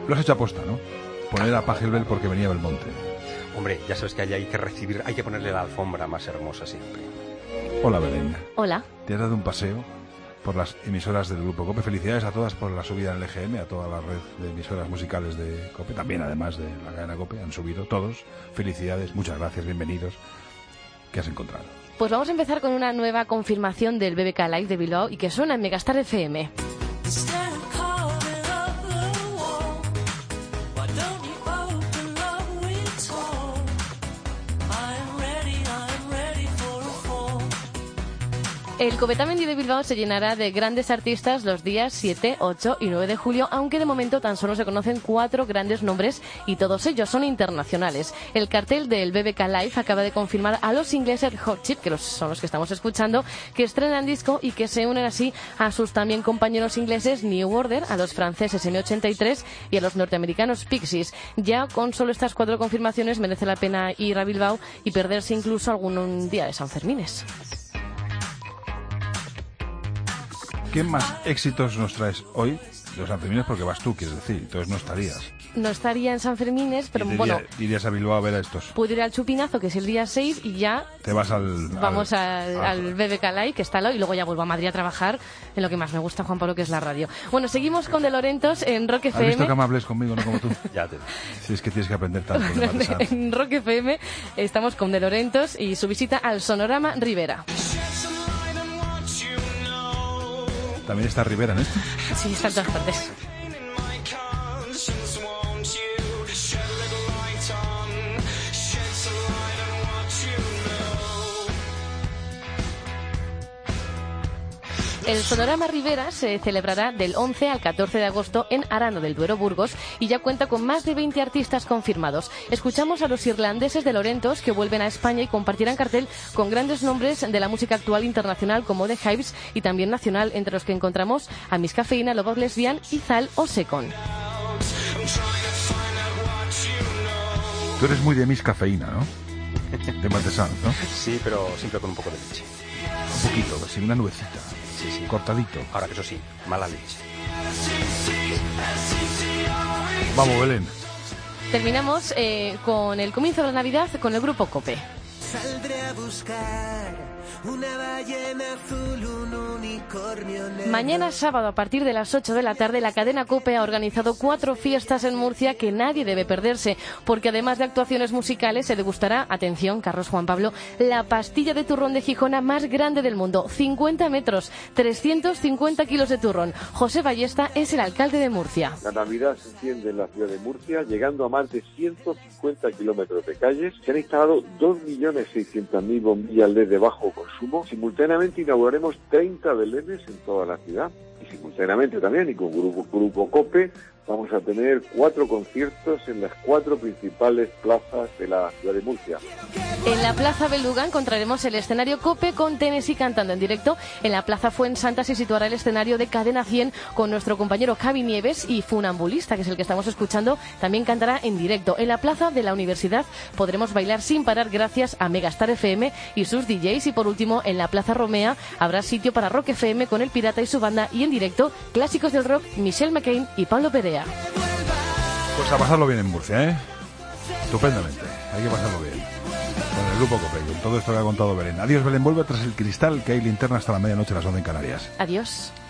Lo has hecho aposta, ¿no? Poner a Pagilbel porque venía Belmonte. Hombre, ya sabes que allí hay que recibir, hay que ponerle la alfombra más hermosa siempre. Hola, Belén. Hola. Te has dado un paseo por las emisoras del Grupo COPE. Felicidades a todas por la subida en el EGM, a toda la red de emisoras musicales de COPE, también además de la cadena COPE, han subido todos. Felicidades, muchas gracias, bienvenidos. ¿Qué has encontrado? Pues vamos a empezar con una nueva confirmación del BBK Live de Bilbao y que suena en Megastar FM. El Copetamendi de Bilbao se llenará de grandes artistas los días 7, 8 y 9 de julio, aunque de momento tan solo se conocen 4 grandes nombres y todos ellos son internacionales. El cartel del BBK Live acaba de confirmar a los ingleses Hot Chip, que son los que estamos escuchando, que estrenan disco y que se unen así a sus también compañeros ingleses New Order, a los franceses M83 y a los norteamericanos Pixies. Ya con solo estas 4 confirmaciones merece la pena ir a Bilbao y perderse incluso algún día de San Fermines. ¿Qué más éxitos nos traes hoy? Los Sanfermines, porque vas tú, quieres decir, entonces no estarías. No estaría en San Fermines, pero bueno... Irías a Bilbao a ver a estos. Puedo ir al Chupinazo, que es el día 6, y ya... Te vas al BBK Live, que está y luego ya vuelvo a Madrid a trabajar en lo que más me gusta, Juan Pablo, que es la radio. Bueno, seguimos con De Lorentos en Rock FM. ¿Has visto que amables conmigo, no como tú? Ya te... Si es que tienes que aprender tanto de Matesano. En Rock FM estamos con De Lorentos y su visita al Sonorama Rivera. ¿También está Rivera en esto? Sí, está en todas partes. El Sonorama Rivera se celebrará del 11 al 14 de agosto en Arano del Duero, Burgos, y ya cuenta con más de 20 artistas confirmados. Escuchamos a los irlandeses de Lorentos, que vuelven a España y compartirán cartel con grandes nombres de la música actual internacional como The Hives y también nacional, entre los que encontramos a Miss Cafeína, Lobos Lesbian, Izal o Secon. Tú eres muy de Miss Cafeína, ¿no? De Matesano, ¿no? Sí, pero siempre con un poco de leche. Un poquito, sin una nuecita. Sí. Cortadito. Ahora que eso sí, mala leche. Vamos, Belén. Terminamos con el comienzo de la Navidad con el grupo COPE. Saldré a buscar una ballena azul, un unicornio negro. Mañana sábado a partir de las 8 de la tarde la cadena COPE ha organizado 4 fiestas en Murcia que nadie debe perderse, porque además de actuaciones musicales se degustará, atención Carlos Juan Pablo, la pastilla de turrón de Gijona más grande del mundo, 50 metros, 350 kilos de turrón. José Ballesta es el alcalde de Murcia. La Navidad se enciende en la ciudad de Murcia, llegando a más de 150 kilómetros de calles. Se han instalado 2.600.000 bombillas LED de bajo consumo. Simultáneamente inauguraremos 30 belenes en toda la ciudad. Y simultáneamente también, y con Grupo COPE, vamos a tener 4 conciertos en las 4 principales plazas de la ciudad de Murcia. En la Plaza Beluga encontraremos el escenario COPE con Tennessee cantando en directo. En la Plaza Fuensanta se situará el escenario de Cadena 100 con nuestro compañero Javi Nieves, y Funambulista, que es el que estamos escuchando, también cantará en directo. En la Plaza de la Universidad podremos bailar sin parar gracias a Megastar FM y sus DJs. Y por último, en la Plaza Romea habrá sitio para Rock FM con El Pirata y su banda, y en directo clásicos del rock, Michelle McCain y Pablo Perea. Pues a pasarlo bien en Murcia, ¿eh? Estupendamente, hay que pasarlo bien. Con el Grupo COPE, con todo esto que ha contado Belén. Adiós, Belén, vuelve tras el cristal, que hay linterna hasta la medianoche, las 11 en Canarias. Adiós.